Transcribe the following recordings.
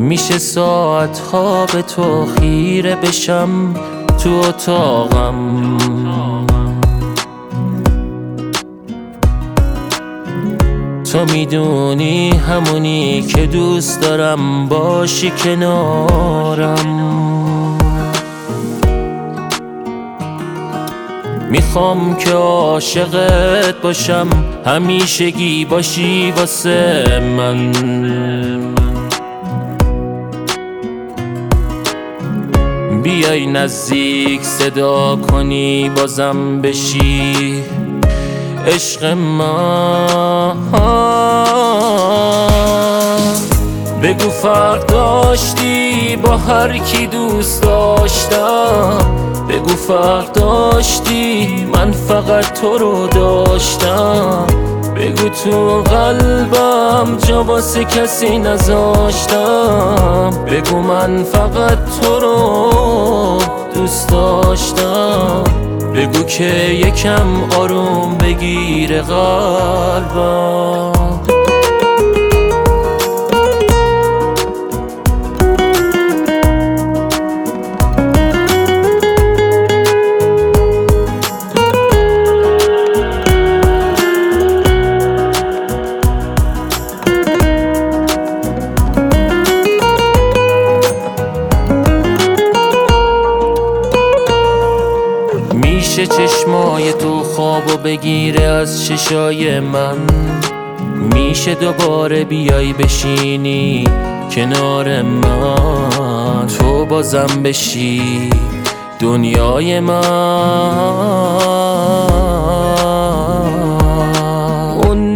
میشه ساعتها به تو خیره بشم تو اتاقم. تو میدونی همونی که دوست دارم باشی کنارم. میخوام که عاشقت باشم، همیشگی باشی واسه من. بیای نزدیک صدا کنی بازم بشی عشق من. بگو فرق داشتی با هر کی دوست داشتم، بگو فرق داشتی من فقط تو رو داشتم، بگو تو قلبم جا واسه کسی نذاشتم، بگو من فقط تو رو دوست داشتم، بگو که یکم آروم بگیره قلبم. میشه چشمای تو خوابو بگیره از چشای من، میشه دوباره بیای بشینی کنار من، تو بازم بشی دنیای من. اون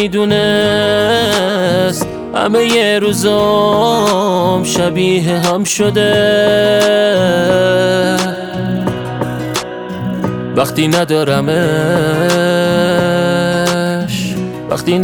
نمیدونست همه ی روزام شبیه هم شده وقتی ندارمش، وقتی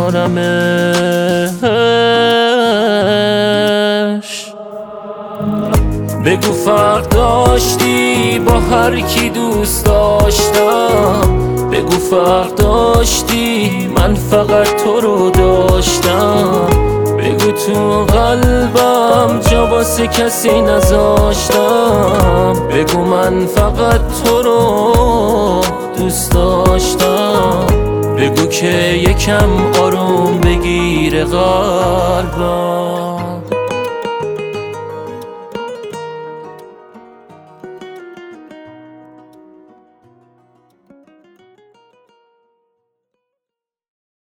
ندارمش. بگو فرق داشتی با هر کی دوست داشتم، بگو فرق داشتی من فقط تو رو داشتم، بگو تو قلبم جا واسه کسی نذاشتم، بگو من فقط تو رو دوست داشتم، بگو که یکم آروم بگیره قلبم.